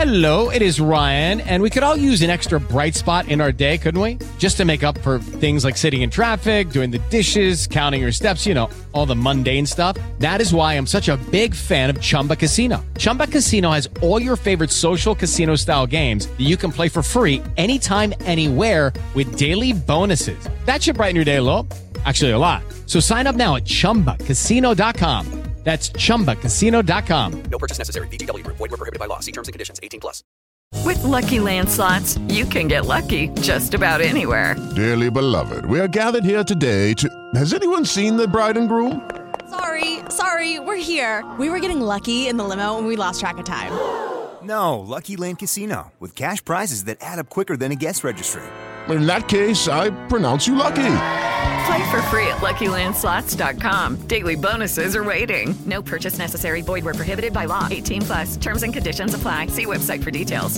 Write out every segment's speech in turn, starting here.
Hello, it is Ryan, and we could all use an extra bright spot in our day, couldn't we? Just to make up for things like sitting in traffic, doing the dishes, counting your steps, all the mundane stuff. That is why I'm such a big fan of Chumba Casino. Chumba Casino has all your favorite social casino-style games that you can play for free anytime, anywhere with daily bonuses. That should brighten your day a little. Actually, a lot. So sign up now at ChumbaCasino.com. That's ChumbaCasino.com. No purchase necessary. VGW Group. Void where prohibited by law. See terms and conditions. 18+. With Lucky Land Slots, you can get lucky just about anywhere. Dearly beloved, we are gathered here today to... Has anyone seen the bride and groom? Sorry, we're here. We were getting lucky in the limo and we lost track of time. No, Lucky Land Casino. With cash prizes that add up quicker than a guest registry. In that case, I pronounce you lucky. Play for free at LuckyLandSlots.com. Daily bonuses are waiting. No purchase necessary. Void where prohibited by law. 18+. Terms and conditions apply. See website for details.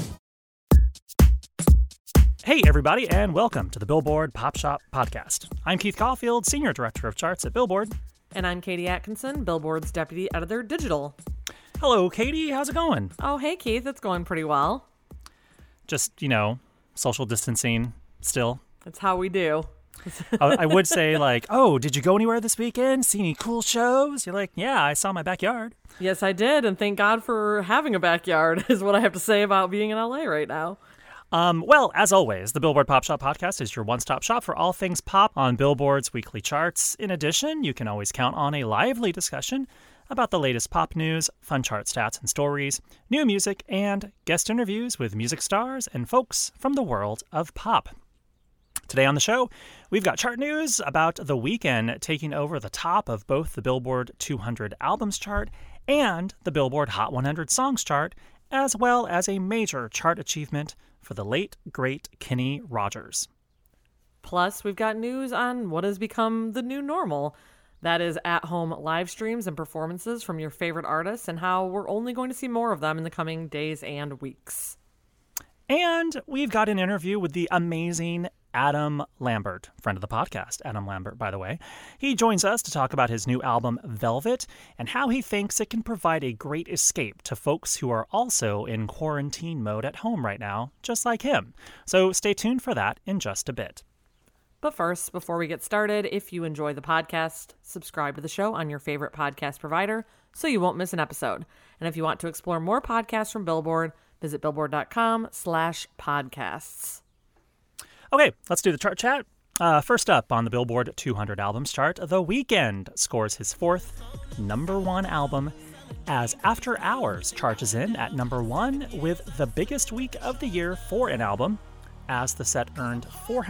Hey, everybody, and welcome to the Billboard Pop Shop Podcast. I'm Keith Caulfield, Senior Director of Charts at Billboard. And I'm Katie Atkinson, Billboard's Deputy Editor Digital. Hello, Katie. How's it going? Oh, hey, Keith. It's going pretty well. Just, social distancing still. That's how we do. I would say, did you go anywhere this weekend? See any cool shows? You're like, yeah, I saw my backyard. Yes, I did, and thank God for having a backyard is what I have to say about being in LA right now. Well, as always, the Billboard Pop Shop Podcast is your one-stop shop for all things pop on Billboard's weekly charts. In addition, you can always count on a lively discussion about the latest pop news, fun chart stats and stories, new music, and guest interviews with music stars and folks from the world of pop. Today on the show, we've got chart news about The Weeknd taking over the top of both the Billboard 200 Albums chart and the Billboard Hot 100 Songs chart, as well as a major chart achievement for the late, great Kenny Rogers. Plus, we've got news on what has become the new normal. That is at-home live streams and performances from your favorite artists and how we're only going to see more of them in the coming days and weeks. And we've got an interview with the amazing Adam Lambert, friend of the podcast, Adam Lambert, by the way. He joins us to talk about his new album, Velvet, and how he thinks it can provide a great escape to folks who are also in quarantine mode at home right now, just like him. So stay tuned for that in just a bit. But first, before we get started, if you enjoy the podcast, subscribe to the show on your favorite podcast provider so you won't miss an episode. And if you want to explore more podcasts from Billboard, visit billboard.com/podcasts. Okay, let's do the chart chat. First up on the Billboard 200 Albums chart, The Weeknd scores his fourth #1 album as After Hours charges in at #1 with the biggest week of the year for an album, as the set earned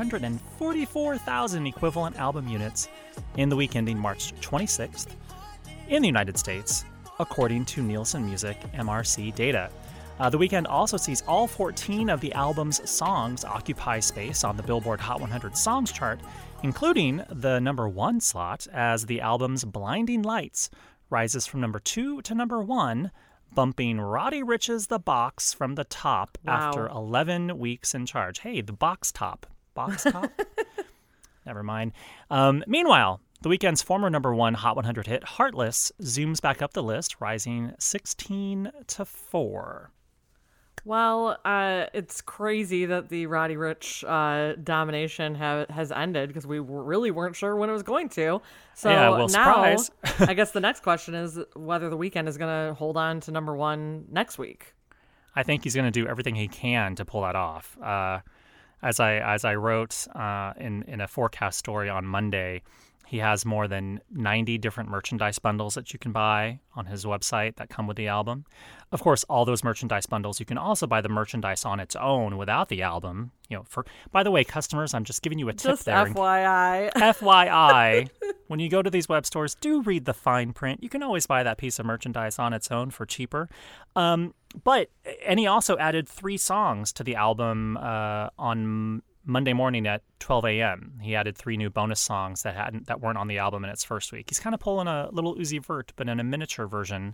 444,000 equivalent album units in the week ending March 26th in the United States, according to Nielsen Music MRC data. The Weeknd also sees all 14 of the album's songs occupy space on the Billboard Hot 100 Songs chart, including the #1 slot, as the album's Blinding Lights rises from #2 to #1, bumping Roddy Ricch's The Box from the top after 11 weeks in charge. Hey, the box top. Box top? Never mind. Meanwhile, The Weeknd's former #1 Hot 100 hit, Heartless, zooms back up the list, rising 16 to 4. Well, it's crazy that the Roddy Ricch domination has ended because we really weren't sure when it was going to. So yeah, well, now, surprise. I guess the next question is whether The Weeknd is going to hold on to #1 next week. I think he's going to do everything he can to pull that off. As I wrote in a forecast story on Monday, he has more than 90 different merchandise bundles that you can buy on his website that come with the album. Of course, all those merchandise bundles, you can also buy the merchandise on its own without the album. By the way, customers, I'm just giving you a tip just there. FYI. FYI, when you go to these web stores, do read the fine print. You can always buy that piece of merchandise on its own for cheaper. And he also added 3 songs to the album on Monday morning at 12 a.m. He added 3 new bonus songs that weren't on the album in its first week. He's kind of pulling a Little Uzi Vert, but in a miniature version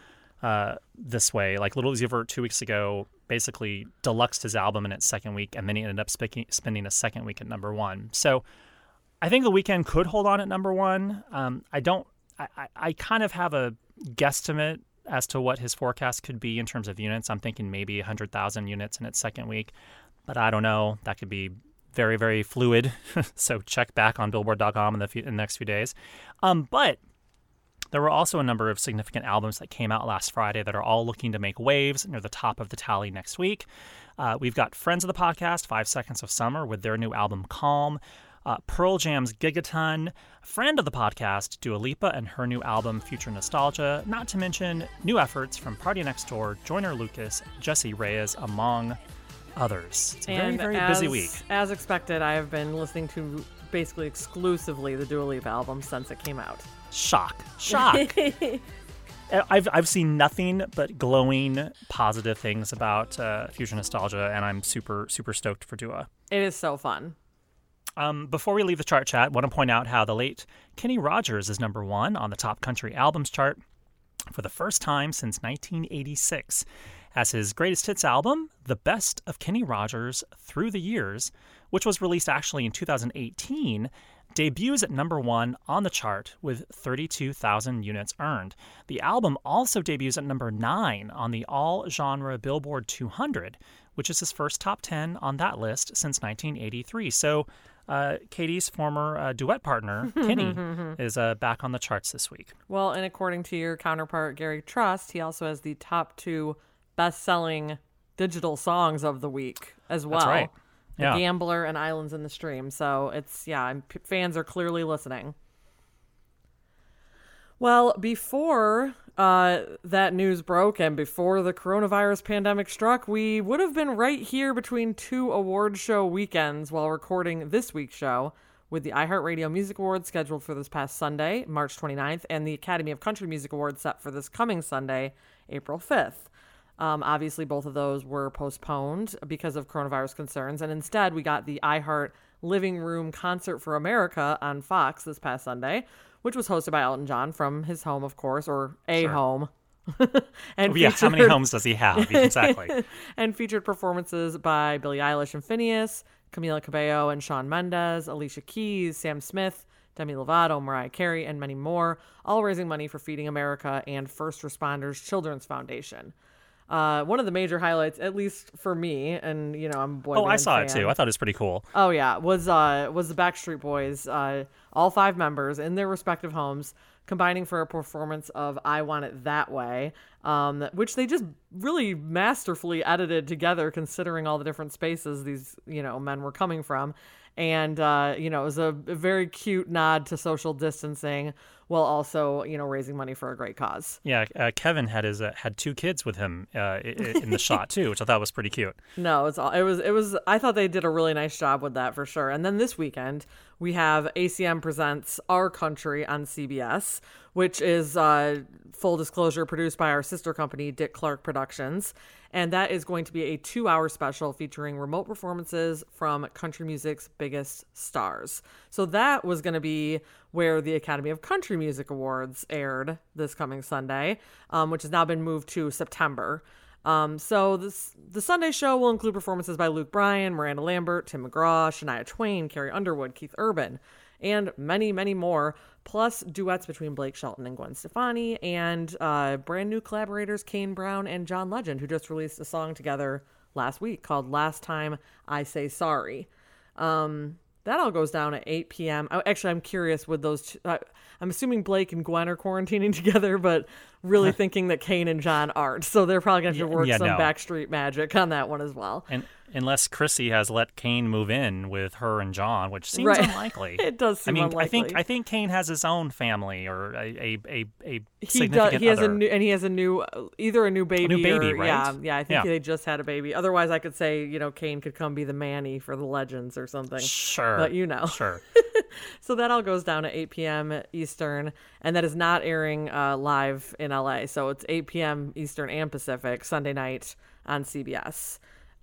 this way. Like Little Uzi Vert 2 weeks ago basically deluxed his album in its second week, and then he ended up spending a second week at #1. So I think The Weeknd could hold on at #1. I kind of have a guesstimate as to what his forecast could be in terms of units. I'm thinking maybe 100,000 units in its second week, but I don't know. That could be very, very fluid. So check back on Billboard.com in the next few days. But there were also a number of significant albums that came out last Friday that are all looking to make waves near the top of the tally next week. We've got friends of the podcast, 5 Seconds of Summer, with their new album Calm. Pearl Jam's Gigaton, friend of the podcast, Dua Lipa, and her new album Future Nostalgia, not to mention new efforts from Party Next Door, Joyner Lucas, Jessie Reyez, among others. It's a very, very busy week. As expected, I have been listening to basically exclusively the Dua Lipa album since it came out. Shock. I've seen nothing but glowing, positive things about Future Nostalgia, and I'm super, super stoked for Dua. It is so fun. Before we leave the chart chat, I want to point out how the late Kenny Rogers is number 1 on the top country albums chart for the first time since 1986, as his greatest hits album, The Best of Kenny Rogers Through the Years, which was released actually in 2018, debuts at number 1 on the chart with 32,000 units earned. The album also debuts at number 9 on the all-genre Billboard 200, which is his first top 10 on that list since 1983. So Katie's former duet partner, Kenny, is back on the charts this week. Well, and according to your counterpart, Gary Trust, he also has the top 2 best-selling digital songs of the week as well. That's right. The Gambler and Islands in the Stream. So fans are clearly listening. Well, before that news broke and before the coronavirus pandemic struck, we would have been right here between 2 award show weekends while recording this week's show, with the iHeartRadio Music Awards scheduled for this past Sunday, March 29th, and the Academy of Country Music Awards set for this coming Sunday, April 5th. Obviously, both of those were postponed because of coronavirus concerns, and instead we got the iHeart Living Room Concert for America on Fox this past Sunday, which was hosted by Elton John from his home, of course, or home. And how many homes does he have? Exactly. And featured performances by Billie Eilish and Phineas, Camila Cabello and Shawn Mendes, Alicia Keys, Sam Smith, Demi Lovato, Mariah Carey, and many more, all raising money for Feeding America and First Responders Children's Foundation. One of the major highlights, at least for me, and I'm a boy band I saw fan. it too. I thought it was pretty cool. Oh yeah, was the Backstreet Boys, all 5 members in their respective homes, combining for a performance of "I Want It That Way," which they just really masterfully edited together, considering all the different spaces these men were coming from. And it was a very cute nod to social distancing, while also raising money for a great cause. Yeah, Kevin had 2 kids with him in the shot too, which I thought was pretty cute. No, it was. I thought they did a really nice job with that for sure. And then this weekend we have ACM presents Our Country on CBS, which is full disclosure produced by our sister company Dick Clark Productions. And that is going to be a 2-hour special featuring remote performances from country music's biggest stars. So that was going to be where the Academy of Country Music Awards aired this coming Sunday, which has now been moved to September. So the Sunday show will include performances by Luke Bryan, Miranda Lambert, Tim McGraw, Shania Twain, Carrie Underwood, Keith Urban, and many, many more, plus duets between Blake Shelton and Gwen Stefani, and brand new collaborators Kane Brown and John Legend, who just released a song together last week called Last Time I Say Sorry. That all goes down at 8 p.m. Actually, I'm curious with those I'm assuming Blake and Gwen are quarantining together, but really thinking that Kane and John aren't. So they're probably going to have to work some Backstreet magic on that one as well. And unless Chrissy has let Kane move in with her and John, which seems unlikely. It does seem unlikely. I think Kane has his own family or a he does. He has other. either a new baby or, right? Yeah, I think they just had a baby. Otherwise, I could say Kane could come be the Manny for the Legends or something. Sure, but sure. So that all goes down at 8 p.m. Eastern, and that is not airing live in LA. So it's 8 p.m. Eastern and Pacific Sunday night on CBS.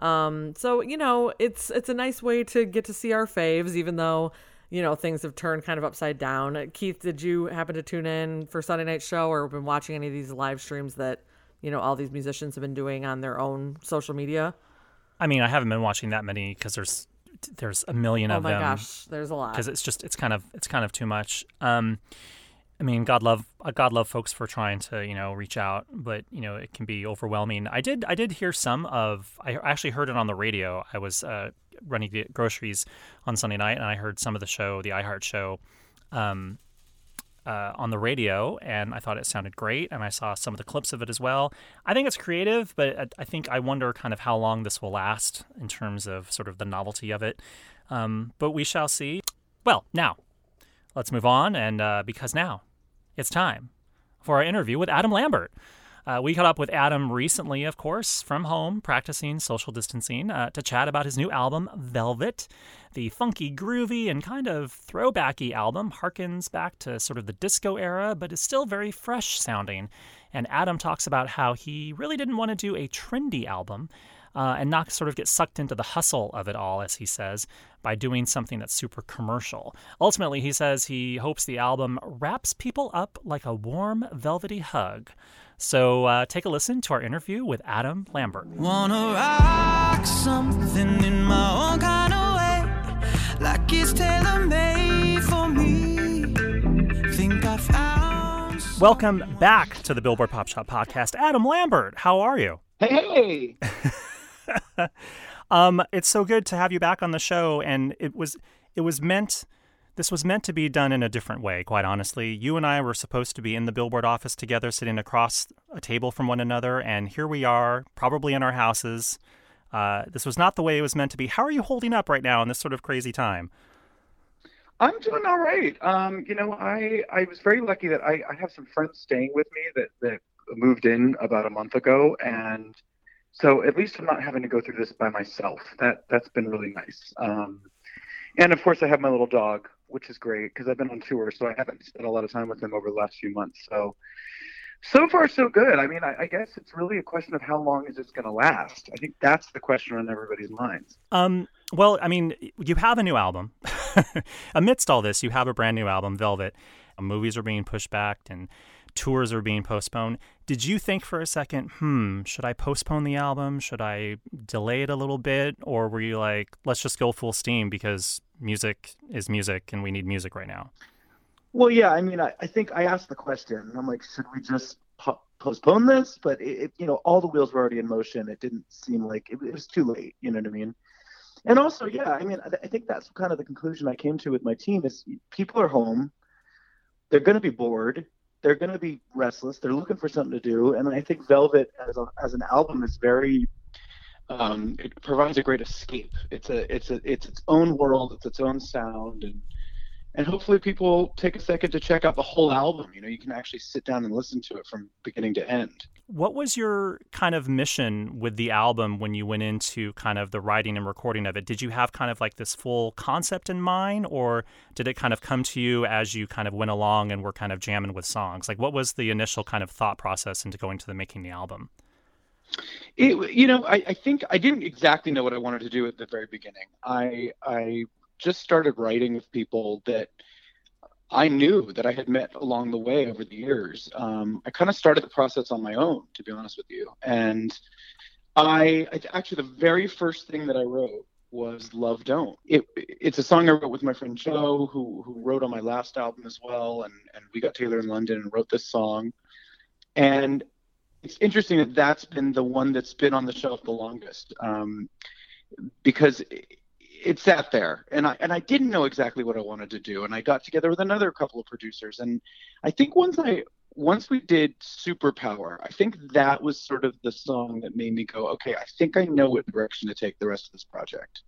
So it's a nice way to get to see our faves, even though things have turned kind of upside down. Keith, did you happen to tune in for Sunday night show or been watching any of these live streams that all these musicians have been doing on their own social media? I mean, I haven't been watching that many because there's a million of them. Oh my gosh, there's a lot. Because it's kind of too much. I mean, God love folks for trying to, reach out, but it can be overwhelming. I did hear I actually heard it on the radio. I was running to get groceries on Sunday night, and I heard some of the show, the iHeart show, on the radio, and I thought it sounded great, and I saw some of the clips of it as well. I think it's creative, but I wonder kind of how long this will last in terms of sort of the novelty of it. But we shall see. Well, now, let's move on, and because now it's time for our interview with Adam Lambert. We caught up with Adam recently, of course, from home, practicing social distancing, to chat about his new album, Velvet. The funky, groovy, and kind of throwbacky album harkens back to sort of the disco era, but is still very fresh sounding. And Adam talks about how he really didn't want to do a trendy album, and not sort of get sucked into the hustle of it all, as he says, by doing something that's super commercial. Ultimately, he says he hopes the album wraps people up like a warm, velvety hug. So take a listen to our interview with Adam Lambert. Wanna rock something in my own kind of way, like it's tailor-made for me. Think I found... Welcome back to the Billboard Pop Shop Podcast. Adam Lambert, how are you? Hey! It's so good to have you back on the show, and this was meant to be done in a different way, quite honestly. You and I were supposed to be in the Billboard office together, sitting across a table from one another, and here we are, probably in our houses. This was not the way it was meant to be. How are you holding up right now in this sort of crazy time? I'm doing all right. I was very lucky that I have some friends staying with me that moved in about a month ago, and so at least I'm not having to go through this by myself. That's been really nice. And of course, I have my little dog, which is great because I've been on tour, so I haven't spent a lot of time with him over the last few months. So far, so good. I mean, I guess it's really a question of how long is this going to last? I think that's the question on everybody's minds. Well, I mean, you have a new album. Amidst all this, you have a brand new album, Velvet. Movies are being pushed back and tours are being postponed. Did you think for a second, should I postpone the album? Should I delay it a little bit? Or were you like, let's just go full steam because music is music and we need music right now? Well, yeah, I mean, I think I asked the question, and I'm like, should we just postpone this? But all the wheels were already in motion. It didn't seem like it was too late. You know what I mean? And also, yeah, I mean, I think that's kind of the conclusion I came to with my team is people are home. They're going to be bored. They're going to be restless. They're looking for something to do. And I think Velvet as an album is very, it provides a great escape. It's its own world. It's its own sound. And hopefully people take a second to check out the whole album. You can actually sit down and listen to it from beginning to end. What was your kind of mission with the album when you went into kind of the writing and recording of it? Did you have kind of like this full concept in mind, or did it kind of come to you as you kind of went along and were kind of jamming with songs? Like, what was the initial kind of thought process into going to making the album? I think I didn't exactly know what I wanted to do at the very beginning. I just started writing with people that I knew that I had met along the way over the years. I kind of started the process on my own, to be honest with you. And I actually, the very first thing that I wrote was Love Don't. It's a song I wrote with my friend Joe, who wrote on my last album as well. And we got together in London and wrote this song. And it's interesting that that's been the one that's been on the shelf the longest, because it sat there, and I didn't know exactly what I wanted to do, and I got together with another couple of producers, and I think once we did Superpower, I think that was sort of the song that made me go, okay, I think I know what direction to take the rest of this project.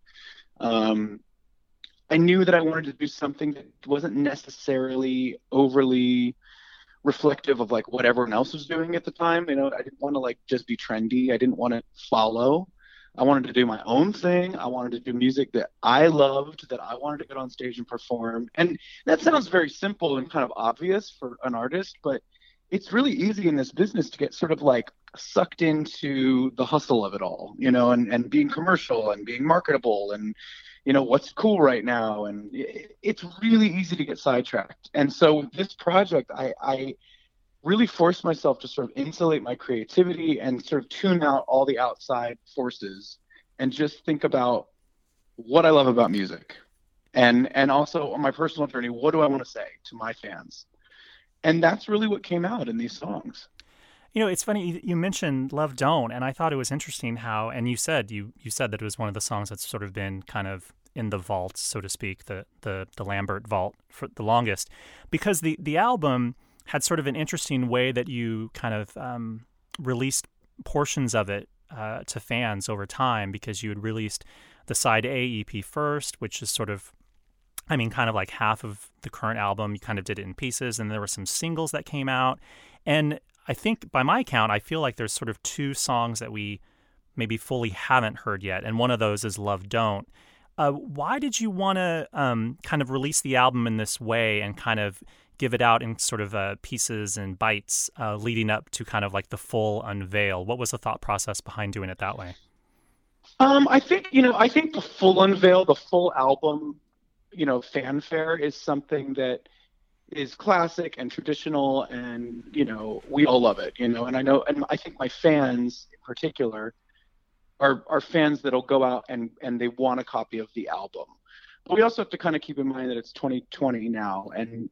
I knew that I wanted to do something that wasn't necessarily overly reflective of like what everyone else was doing at the time. I didn't want to like just be trendy. I didn't want to follow. I wanted to do my own thing. I wanted to do music that I loved, that I wanted to get on stage and perform. And that sounds very simple and kind of obvious for an artist, but it's really easy in this business to get sort of like sucked into the hustle of it all, and being commercial and being marketable and, what's cool right now. And it's really easy to get sidetracked. And so with this project, I really forced myself to sort of insulate my creativity and sort of tune out all the outside forces and just think about what I love about music. And also on my personal journey, what do I want to say to my fans? And that's really what came out in these songs. You know, it's funny you mentioned "Love Don't," and I thought it was interesting how, and you said that it was one of the songs that's sort of been kind of in the vault, so to speak, the Lambert vault for the longest, because the album had sort of an interesting way that you kind of released portions of it to fans over time, because you had released the side A EP first, which is sort of, I mean, kind of like half of the current album. You kind of did it in pieces, and there were some singles that came out. And I think, by my count, I feel like there's sort of 2 songs that we maybe fully haven't heard yet, and one of those is Love Don't. Why did you want to kind of release the album in this way and kind of give it out in sort of pieces and bites leading up to kind of like the full unveil? What was the thought process behind doing it that way? I think the full unveil, the full album, fanfare is something that is classic and traditional, and we all love it, and I know, and I think my fans in particular are fans that'll go out and they want a copy of the album. But we also have to kind of keep in mind that it's 2020 now, and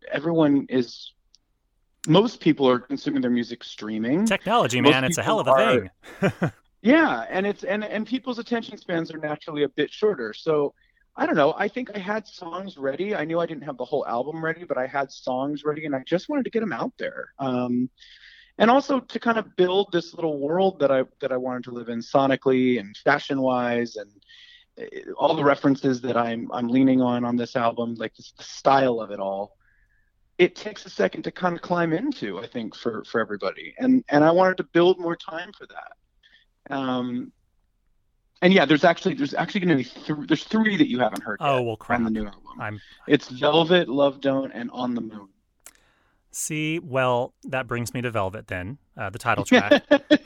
most people are consuming their music streaming. Technology, man, it's a hell of a thing. Yeah, and and people's attention spans are naturally a bit shorter. So I don't know. I think I had songs ready. I knew I didn't have the whole album ready, but I had songs ready, and I just wanted to get them out there. And also to kind of build this little world that I wanted to live in sonically and fashion-wise, and all the references that I'm leaning on this album, like the style of it all. It takes a second to kind of climb into, I think, for everybody, and I wanted to build more time for that. And yeah, there's actually going to be there's 3 that you haven't heard yet on the new album. It's Velvet, Love Don't, and On the Moon. See, well, that brings me to Velvet then, the title track.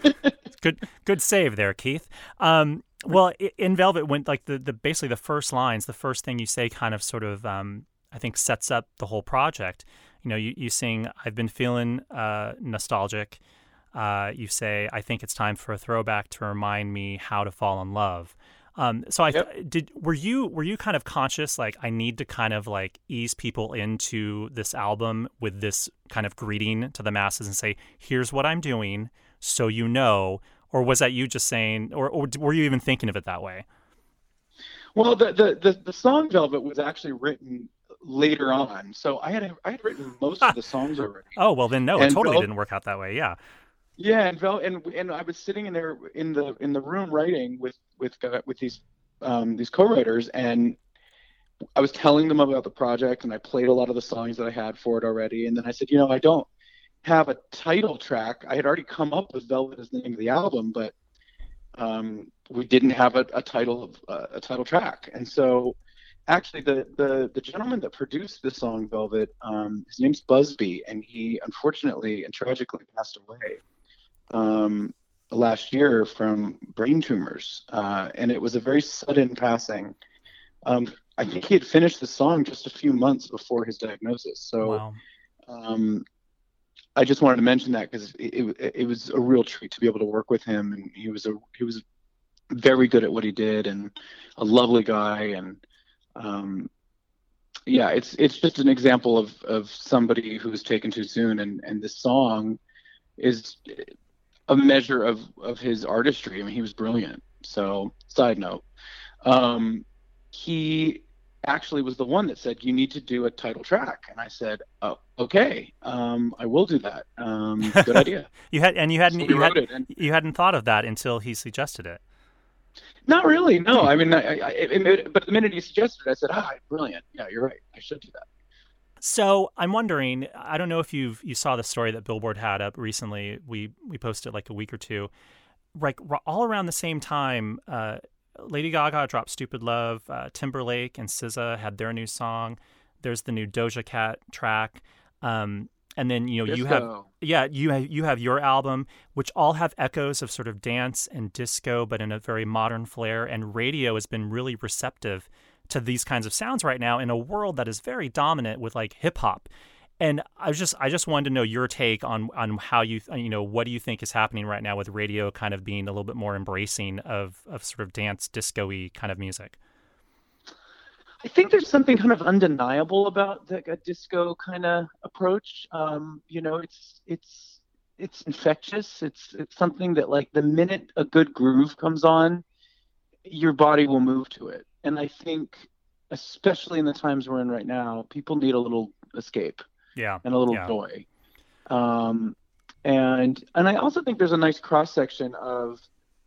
Good save there, Keith. Well, in Velvet, when like the basically the first lines, the first thing you say kind of sort of I think sets up the whole project. You sing, "I've been feeling nostalgic." You say, "I think it's time for a throwback to remind me how to fall in love." So were you kind of conscious, like, I need to kind of like ease people into this album with this kind of greeting to the masses and say, here's what I'm doing, so or was that you just saying, or were you even thinking of it that way? Well, the song Velvet was actually written later on, so I had written most of the songs already. Oh well, then no, it totally didn't work out that way. Yeah. Yeah, and I was sitting in there in the room writing with these co-writers, and I was telling them about the project, and I played a lot of the songs that I had for it already, and then I said, I don't have a title track. I had already come up with Velvet as the name of the album, but we didn't have a title track, and so actually the gentleman that produced the song Velvet, his name's Busby, and he unfortunately and tragically passed away last year from brain tumors, and it was a very sudden passing. I think he had finished the song just a few months before his diagnosis. So wow. I just wanted to mention that because it was a real treat to be able to work with him, and he was very good at what he did and a lovely guy, and yeah, it's just an example of somebody who was taken too soon, and this song is a measure of his artistry. I mean, he was brilliant. So, side note, he actually was the one that said, you need to do a title track. And I said, oh, okay, I will do that. Good idea. You hadn't thought of that until he suggested it. Not really, no. I mean, but the minute he suggested it, I said, brilliant. Yeah, you're right. I should do that. So I'm wondering, I don't know if you saw the story that Billboard had up recently. We posted like a week or two. Like all around the same time, Lady Gaga dropped Stupid Love. Timberlake and SZA had their new song. There's the new Doja Cat track. And then you have your album, which all have echoes of sort of dance and disco, but in a very modern flair. And radio has been really receptive to these kinds of sounds right now in a world that is very dominant with like hip hop. And I just wanted to know your take on how what do you think is happening right now with radio kind of being a little bit more embracing of sort of dance disco-y kind of music? I think there's something kind of undeniable about a disco kind of approach. It's infectious. It's something that, like, the minute a good groove comes on, your body will move to it. And I think, especially in the times we're in right now, people need a little escape. Yeah. And a little joy. And I also think there's a nice cross section of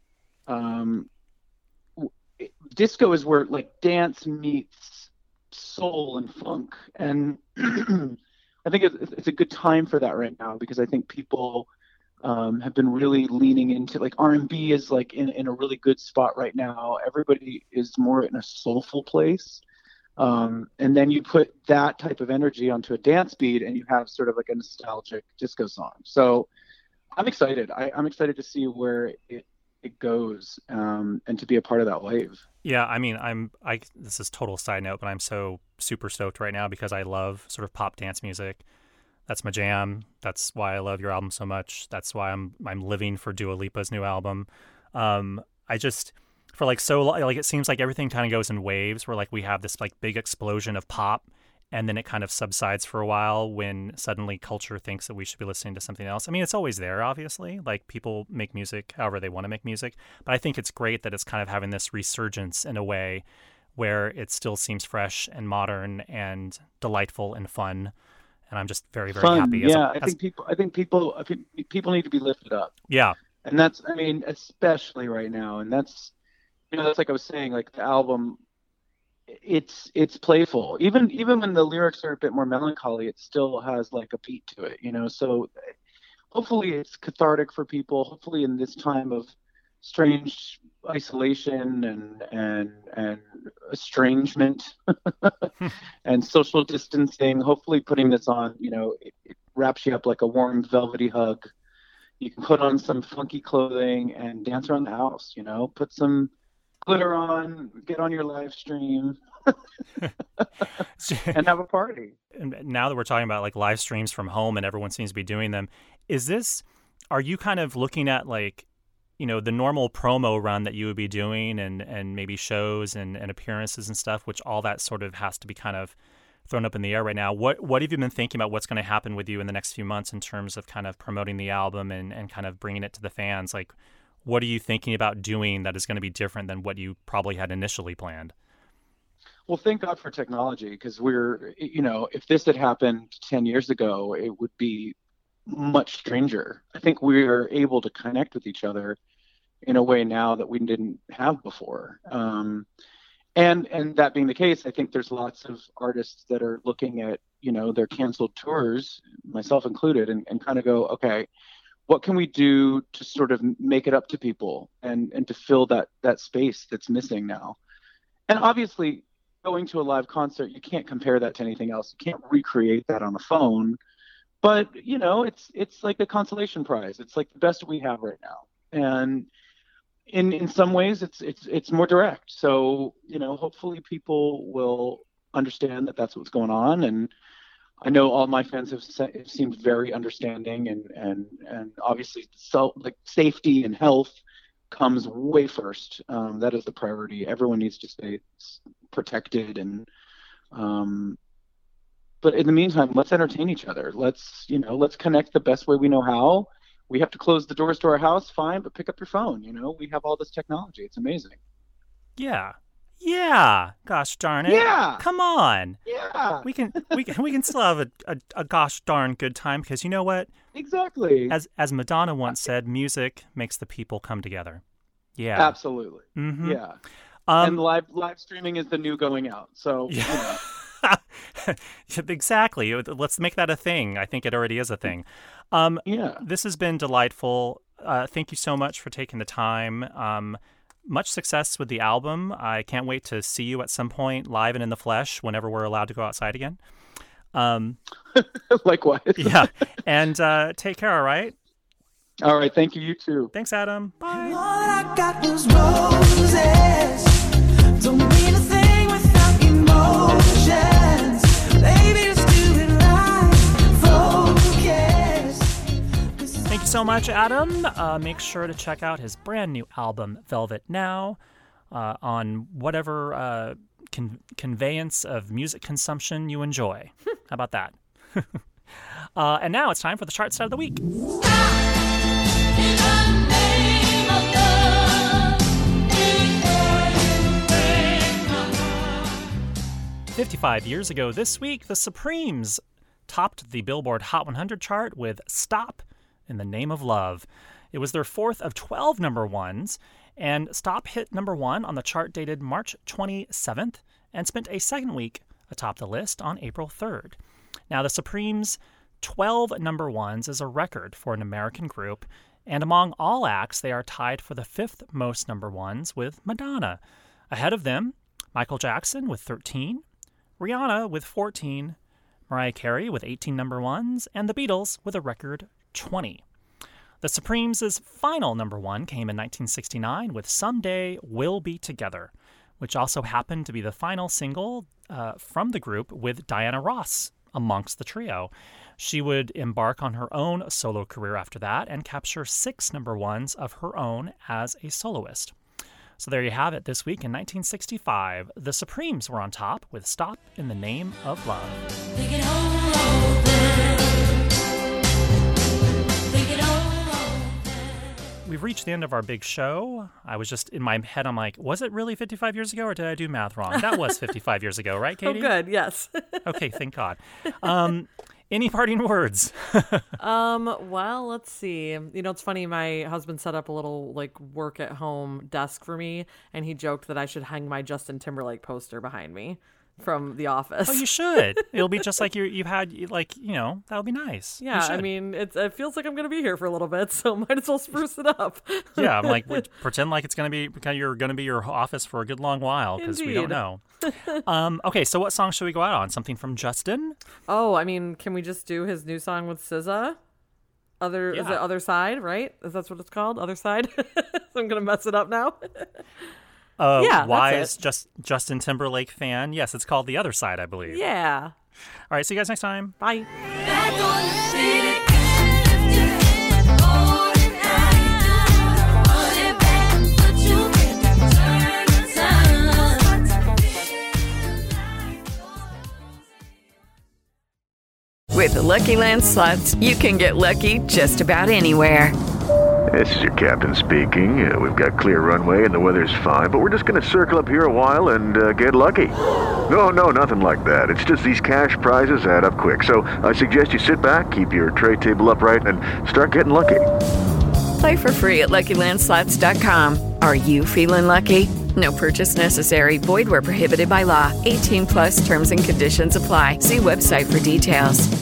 disco is where, like, dance meets soul and funk, and I think it's a good time for that right now, because I think people have been really leaning into, like, R&B is, like, in a really good spot right now. Everybody is more in a soulful place, and then you put that type of energy onto a dance beat, and you have sort of like a nostalgic disco song. So I'm excited. I'm excited to see where it goes, and to be a part of that wave. Yeah, I mean, this is total side note, but I'm so super stoked right now because I love sort of pop dance music. That's my jam. That's why I love your album so much. That's why I'm living for Dua Lipa's new album. I just, for like so, like, it seems like everything kind of goes in waves where, like, we have this, like, big explosion of pop, and then it kind of subsides for a while when suddenly culture thinks that we should be listening to something else. I mean, it's always there, obviously. Like, people make music however they want to make music. But I think it's great that it's kind of having this resurgence in a way where it still seems fresh and modern and delightful and fun. And I'm just very, very happy. I think people need to be lifted up. Yeah. And that's, I mean, especially right now. And that's, that's like I was saying, like, the album, it's playful. Even when the lyrics are a bit more melancholy, it still has, like, a beat to it, so hopefully it's cathartic for people. Hopefully in this time of strange isolation and estrangement and social distancing, hopefully putting this on, it wraps you up like a warm velvety hug. You can put on some funky clothing and dance around the house, put some glitter on, get on your live stream and have a party. And now that we're talking about, like, live streams from home and everyone seems to be doing them, are you kind of looking at, like, the normal promo run that you would be doing and maybe shows and appearances and stuff, which all that sort of has to be kind of thrown up in the air right now. What have you been thinking about what's going to happen with you in the next few months in terms of kind of promoting the album and kind of bringing it to the fans? Like, what are you thinking about doing that is going to be different than what you probably had initially planned? Well, thank God for technology, because if this had happened 10 years ago, it would be much stranger. I think we're able to connect with each other in a way now that we didn't have before. And that being the case, I think there's lots of artists that are looking at, their canceled tours, myself included, and kind of go, okay, what can we do to sort of make it up to people and to fill that space that's missing now? And obviously, going to a live concert, you can't compare that to anything else. You can't recreate that on a phone. But, it's like a consolation prize. It's like the best we have right now. And in some ways, it's more direct. So, hopefully people will understand that that's what's going on. And I know all my fans have seemed very understanding, and obviously, safety and health comes way first. That is the priority. Everyone needs to stay protected, and but in the meantime, let's entertain each other. Let's connect the best way we know how. We have to close the doors to our house, fine, but pick up your phone. We have all this technology. It's amazing. Yeah. Gosh darn it. Yeah. Come on. Yeah. We can still have a gosh darn good time, because you know what? Exactly. As Madonna once said, music makes the people come together. Yeah. Absolutely. Mm-hmm. Yeah. And live streaming is the new going out. So. Yeah. Exactly. Let's make that a thing. I think it already is a thing. This has been delightful. Thank you so much for taking the time. Much success with the album. I can't wait to see you at some point live and in the flesh whenever we're allowed to go outside again. Likewise. Yeah. And take care, all right? All right. Thank you. You too. Thanks, Adam. Bye. All I got was roses. Don't mean a thing without emotions. Baby, just do it right. Focus. Thank you so much, Adam. Make sure to check out his brand new album, Velvet Now, on whatever conveyance of music consumption you enjoy. How about that? And now it's time for the chart stat of the week. 55 years ago this week, the Supremes topped the Billboard Hot 100 chart with Stop in the Name of Love. It was their fourth of 12 number ones, and Stop hit number one on the chart dated March 27th and spent a second week atop the list on April 3rd. Now, the Supremes' 12 number ones is a record for an American group, and among all acts, they are tied for the fifth most number ones with Madonna. Ahead of them, Michael Jackson with 13, Rihanna with 14, Mariah Carey with 18 number ones, and the Beatles with a record 20. The Supremes' final number one came in 1969 with Someday We'll Be Together, which also happened to be the final single from the group with Diana Ross amongst the trio. She would embark on her own solo career after that and capture 6 number ones of her own as a soloist. So there you have it. This week in 1965, the Supremes were on top with Stop in the Name of Love. We've reached the end of our big show. I was just in my head, I'm like, was it really 55 years ago or did I do math wrong? That was 55 years ago, right, Katie? Oh, good. Yes. Okay, thank God. Any parting words? Well, let's see. It's funny. My husband set up a little work at home desk for me, and he joked that I should hang my Justin Timberlake poster behind me from The Office. Oh, you should. It'll be just like you've had, that'll be nice. Yeah, I mean, it feels like I'm going to be here for a little bit, so might as well spruce it up. Yeah, I'm like, pretend like it's going to be, you're going to be your office for a good long while, because we don't know. Okay, so what song should we go out on? Something from Justin? Oh, I mean, can we just do his new song with SZA? Is it Other Side, right? Is that what it's called? Other Side? So I'm going to mess it up now. Wise Justin Timberlake fan. Yes, it's called The Other Side, I believe. Yeah. All right, see you guys next time. Bye. With the Lucky Land Slots, you can get lucky just about anywhere. This is your captain speaking. We've got clear runway and the weather's fine, but we're just going to circle up here a while and get lucky. No, nothing like that. It's just these cash prizes add up quick. So I suggest you sit back, keep your tray table upright, and start getting lucky. Play for free at LuckyLandSlots.com. Are you feeling lucky? No purchase necessary. Void where prohibited by law. 18+ terms and conditions apply. See website for details.